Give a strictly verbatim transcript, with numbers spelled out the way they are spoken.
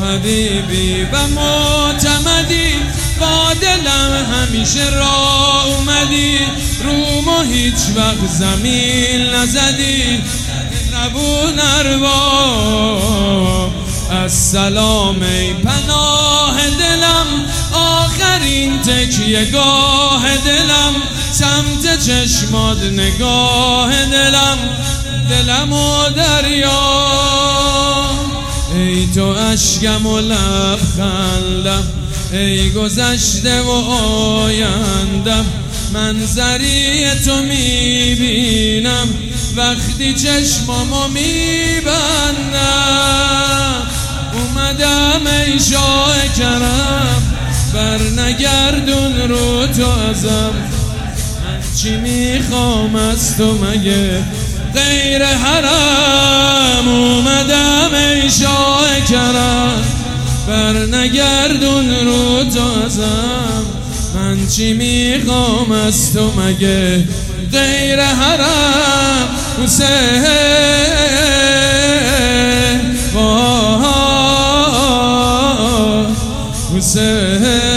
حبیبی و معتمدی، با دلم همیشه راه اومدی، رومو هیچ وقت زمین نزدی، نبون ارباب السلام ای پناه دلم، آخرین تکیه گاه دلم، سمت چشمات نگاه دلم، دلم و دریا، ای تو اشکم و لبخندم، ای گذشته و آیندم، منظری تو میبینم وقتی چشمامو میبندم، اومدم ای شاه کرم، بر نگردون رو تو ازم، من چی میخوام از تو مگه غیر حرم، اومدم ای شاه کرم، بر نگردون رو تو ازم، من چی میخوام از تو مگه غیر حرم، حسین وای حسین